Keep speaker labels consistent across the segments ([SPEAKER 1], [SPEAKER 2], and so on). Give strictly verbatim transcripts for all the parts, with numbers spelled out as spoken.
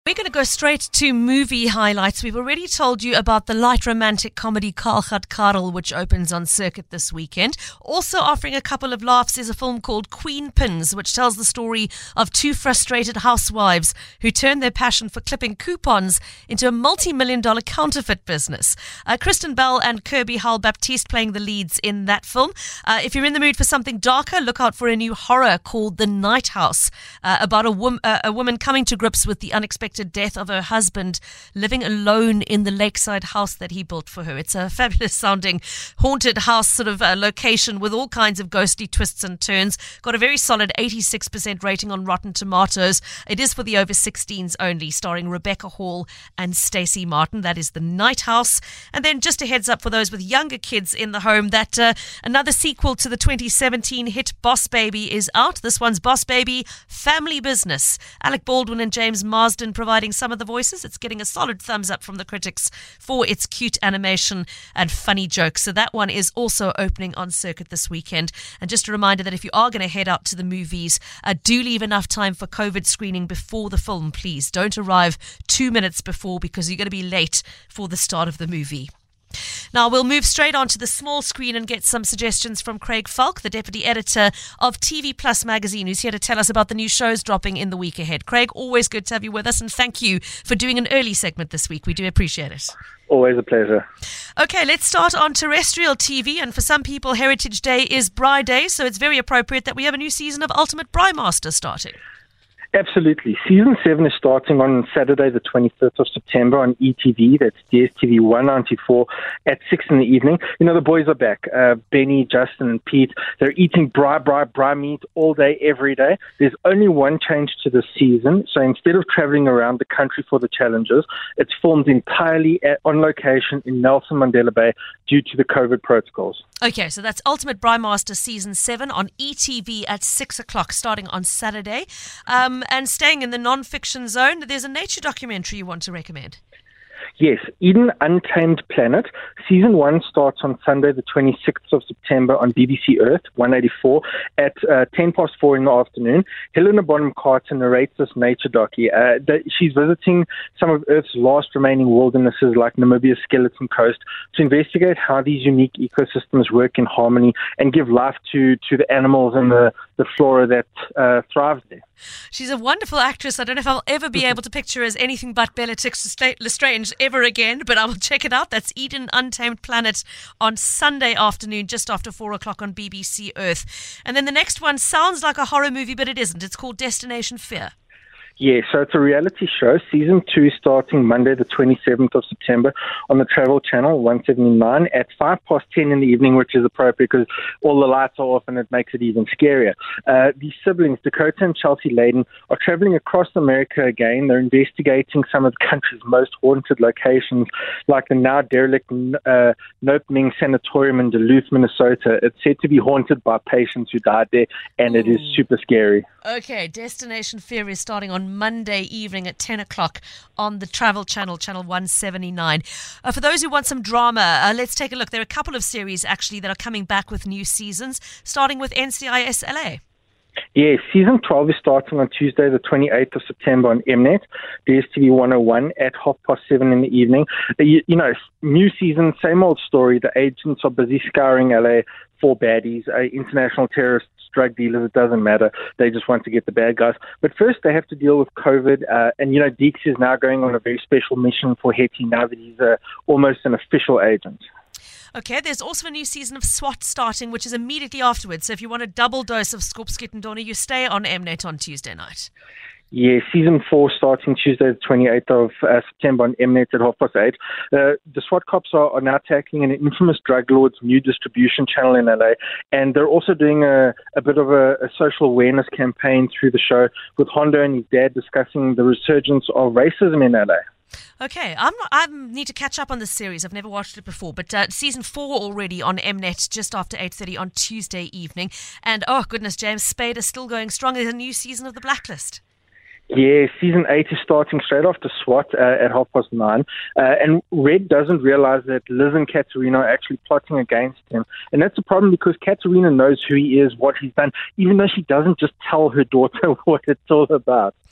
[SPEAKER 1] We're going to go straight to movie highlights. We've already told you about the light romantic comedy Karl Gaat Karel, which opens on circuit this weekend. Also offering a couple of laughs is a film called Queen Pins, which tells the story of two frustrated housewives who turn their passion for clipping coupons into a multi-million dollar counterfeit business. Uh, Kristen Bell and Kirby Howell-Baptiste playing the leads in that film. Uh, if you're in the mood for something darker, look out for a new horror called The Night House, uh, about a, wom- uh, a woman coming to grips with the unexpected death of her husband, living alone in the lakeside house that he built for her. It's a fabulous sounding haunted house sort of uh, location with all kinds of ghostly twists and turns. Got a very solid eighty-six percent rating on Rotten Tomatoes. It is for the over sixteens only, starring Rebecca Hall and Stacey Martin. That is The Night House. And then just a heads up for those with younger kids in the home that uh, another sequel to the twenty seventeen hit Boss Baby is out. This one's Boss Baby Family Business. Alec Baldwin and James Marsden providing some of the voices. It's getting a solid thumbs up from the critics for its cute animation and funny jokes. So that one is also opening on circuit this weekend. And just a reminder that if you are going to head out to the movies, uh, do leave enough time for COVID screening before the film, please. Don't arrive two minutes before because you're going to be late for the start of the movie. Now, we'll move straight on to the small screen and get some suggestions from Craig Falk, the deputy editor of T V Plus magazine, who's here to tell us about the new shows dropping in the week ahead. Craig, always good to have you with us, and thank you for doing an early segment this week. We do appreciate it.
[SPEAKER 2] Always a pleasure.
[SPEAKER 1] Okay, let's start on terrestrial T V. And for some people, Heritage Day is Braai Day, so it's very appropriate that we have a new season of Ultimate Braai Master starting.
[SPEAKER 2] Absolutely. Season seven is starting on Saturday, the twenty-fifth of September on E T V. That's D S T V one ninety-four at six in the evening. You know, the boys are back. Uh, Benny, Justin, and Pete. They're eating braai, braai, braai meat all day, every day. There's only one change to the season. So instead of traveling around the country for the challenges, it's filmed entirely at, on location in Nelson Mandela Bay due to the COVID protocols.
[SPEAKER 1] Okay, so that's Ultimate Braai Master Season seven on E T V at six o'clock starting on Saturday. Um, and staying in the non-fiction zone, there's a nature documentary you want to recommend.
[SPEAKER 2] Yes, Eden Untamed Planet. Season one starts on Sunday, the twenty-sixth of September on B B C Earth, one eighty-four, at uh, ten past four in the afternoon. Helena Bonham Carter narrates this nature docu. Uh, that she's visiting some of Earth's last remaining wildernesses like Namibia's Skeleton Coast to investigate how these unique ecosystems work in harmony and give life to, to the animals and the, the flora that uh, thrives there.
[SPEAKER 1] She's a wonderful actress. I don't know if I'll ever be able to picture her as anything but Bellatrix Lestrange ever again, but I will check it out. That's Eden Untamed Planet on Sunday afternoon, just after four o'clock on B B C Earth. And then the next one sounds like a horror movie, but it isn't. It's called Destination Fear.
[SPEAKER 2] Yeah, so it's a reality show. Season two starting Monday, the twenty-seventh of September on the Travel Channel, one seventy-nine at five past ten in the evening, which is appropriate because all the lights are off and it makes it even scarier. Uh, these siblings, Dakota and Chelsea Layden, are traveling across America again. They're investigating some of the country's most haunted locations, like the now derelict uh, Nopning Sanatorium in Duluth, Minnesota. It's said to be haunted by patients who died there, and Ooh. It is super scary.
[SPEAKER 1] Okay, Destination Fear is starting on Monday evening at ten o'clock on the Travel Channel, Channel one seventy-nine. Uh, for those who want some drama, uh, let's take a look. There are a couple of series, actually, that are coming back with new seasons, starting with N C I S L A.
[SPEAKER 2] Yeah, season twelve is starting on Tuesday, the twenty-eighth of September on Mnet, D S T V one oh one at half past seven in the evening. Uh, you, you know, new season, same old story. The agents are busy scouring L A for baddies, uh, international terrorists, drug dealers, it doesn't matter. They just want to get the bad guys. But first they have to deal with COVID. Uh, and, you know, Deeks is now going on a very special mission for Hetty now that he's uh, almost an official agent.
[SPEAKER 1] Okay, there's also a new season of SWAT starting, which is immediately afterwards. So if you want a double dose of Skorpskiet and Donnie, you stay on Mnet on Tuesday night.
[SPEAKER 2] Yeah, season four starting Tuesday, the twenty-eighth of uh, September on Mnet at half past eight. Uh, the SWAT cops are, are now tackling an infamous drug lord's new distribution channel in L A, and they're also doing a, a bit of a, a social awareness campaign through the show with Hondo and his dad discussing the resurgence of racism in L A.
[SPEAKER 1] Okay, I'm, I need to catch up on this series. I've never watched it before, but uh, season four already on Mnet just after eight thirty on Tuesday evening. And oh goodness, James Spade is still going strong. There's a new season of The Blacklist.
[SPEAKER 2] Yeah, season eight is starting straight after SWAT uh, at half past nine. Uh, and Red doesn't realize that Liz and Katerina are actually plotting against him. And that's a problem because Katerina knows who he is, what he's done, even though she doesn't just tell her daughter what it's all about.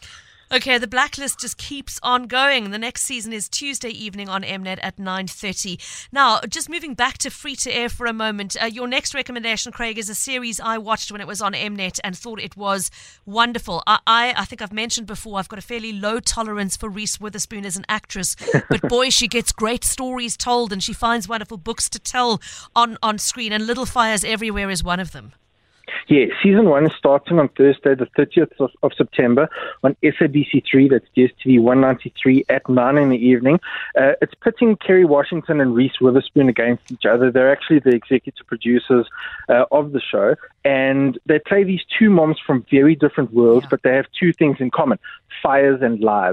[SPEAKER 1] Okay, the blacklist just keeps on going. The next season is Tuesday evening on Mnet at nine thirty. Now, just moving back to free to air for a moment, uh, your next recommendation, Craig, is a series I watched when it was on Mnet and thought it was wonderful. I, I, I think I've mentioned before, I've got a fairly low tolerance for Reese Witherspoon as an actress, but boy, she gets great stories told and she finds wonderful books to tell on, on screen, and Little Fires Everywhere is one of them.
[SPEAKER 2] Yeah, season one is starting on Thursday, the thirtieth of, of September on S A B C three. That's D S T V one ninety-three at nine in the evening. Uh, it's pitting Kerry Washington and Reese Witherspoon against each other. They're actually the executive producers uh, of the show, and they play these two moms from very different worlds, yeah. but they have two things in common: fires and lies.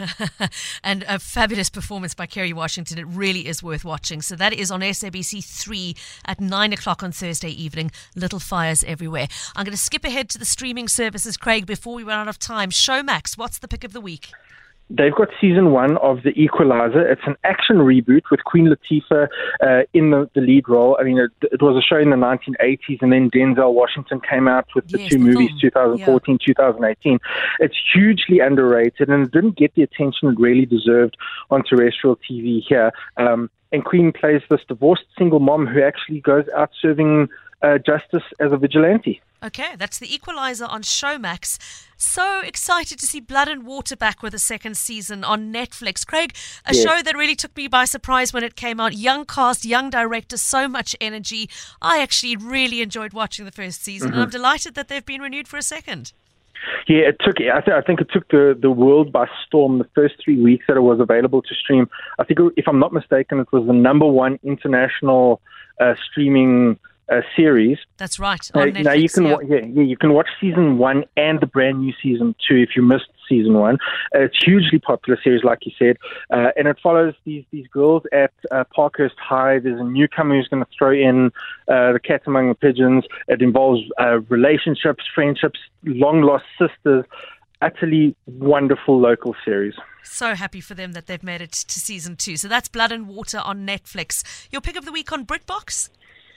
[SPEAKER 1] And a fabulous performance by Kerry Washington. It really is worth watching. So that is on S A B C three at nine o'clock on Thursday evening. Little Fires Everywhere. I'm going to skip ahead to the streaming services, Craig, before we run out of time. Showmax, what's the pick of the week?
[SPEAKER 2] They've got season one of The Equalizer. It's an action reboot with Queen Latifah uh, in the, the lead role. I mean, it, it was a show in the nineteen eighties, and then Denzel Washington came out with the
[SPEAKER 1] yes,
[SPEAKER 2] two
[SPEAKER 1] the
[SPEAKER 2] movies,
[SPEAKER 1] film.
[SPEAKER 2] twenty fourteen, yeah. twenty eighteen. It's hugely underrated, and it didn't get the attention it really deserved on terrestrial T V here. Um, and Queen plays this divorced single mom who actually goes out serving uh, justice as a vigilante.
[SPEAKER 1] Okay, that's The Equalizer on Showmax. So excited to see Blood and Water back with a second season on Netflix. Craig, a
[SPEAKER 2] yes.
[SPEAKER 1] show that really took me by surprise when it came out. Young cast, young director, so much energy. I actually really enjoyed watching the first season, mm-hmm. and I'm delighted that they've been renewed for a second.
[SPEAKER 2] Yeah, it took. I, th- I think it took the, the world by storm. The first three weeks that it was available to stream, I think, if I'm not mistaken, it was the number one international uh, streaming Uh, series.
[SPEAKER 1] That's right. On
[SPEAKER 2] uh,
[SPEAKER 1] Netflix,
[SPEAKER 2] now you can
[SPEAKER 1] yeah.
[SPEAKER 2] wa- yeah, yeah you can watch season one and the brand new season two if you missed season one. Uh, it's hugely popular series, like you said, uh, and it follows these these girls at uh, Parkhurst High. There's a newcomer who's going to throw in uh, the cat among the pigeons. It involves uh, relationships, friendships, long lost sisters. Utterly wonderful local series.
[SPEAKER 1] So happy for them that they've made it to season two. So that's Blood and Water on Netflix. Your pick of the week on BritBox?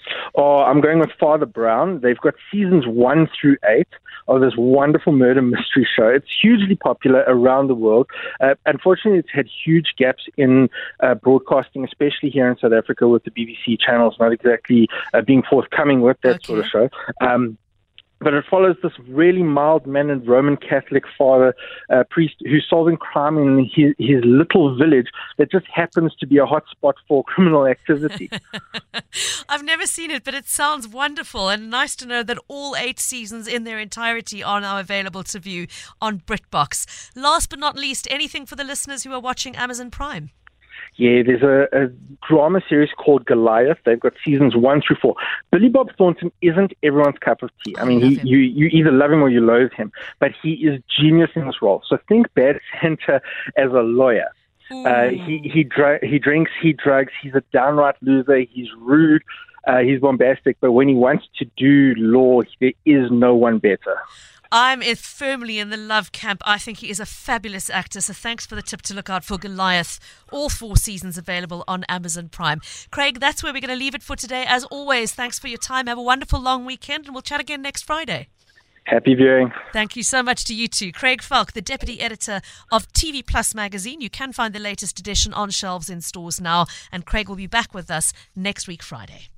[SPEAKER 2] Oh, I'm going with Father Brown. They've got seasons one through eight of this wonderful murder mystery show. It's hugely popular around the world. Uh, unfortunately, it's had huge gaps in uh, broadcasting, especially here in South Africa with the B B C channels not exactly uh, being forthcoming with that
[SPEAKER 1] okay.
[SPEAKER 2] sort of show. Um, But it follows this really mild-mannered Roman Catholic father, uh, priest, who's solving crime in his, his little village that just happens to be a hotspot for criminal activity.
[SPEAKER 1] I've never seen it, but it sounds wonderful, and nice to know that all eight seasons in their entirety are now available to view on BritBox. Last but not least, anything for the listeners who are watching Amazon Prime?
[SPEAKER 2] Yeah, there's a, a drama series called Goliath. They've got seasons one through four. Billy Bob Thornton isn't everyone's cup of tea. I mean, he, you, you either love him or you loathe him, but he is genius in this role. So think Bad Santa as a lawyer. Uh, he he, dr- he drinks, he drugs, he's a downright loser, he's rude, uh, he's bombastic, but when he wants to do law, there is no one better.
[SPEAKER 1] I'm firmly in the love camp. I think he is a fabulous actor. So thanks for the tip to look out for Goliath. All four seasons available on Amazon Prime. Craig, that's where we're going to leave it for today. As always, thanks for your time. Have a wonderful long weekend, and we'll chat again next Friday.
[SPEAKER 2] Happy viewing.
[SPEAKER 1] Thank you so much to you too. Craig Falk, the deputy editor of T V Plus magazine. You can find the latest edition on shelves in stores now, and Craig will be back with us next week, Friday.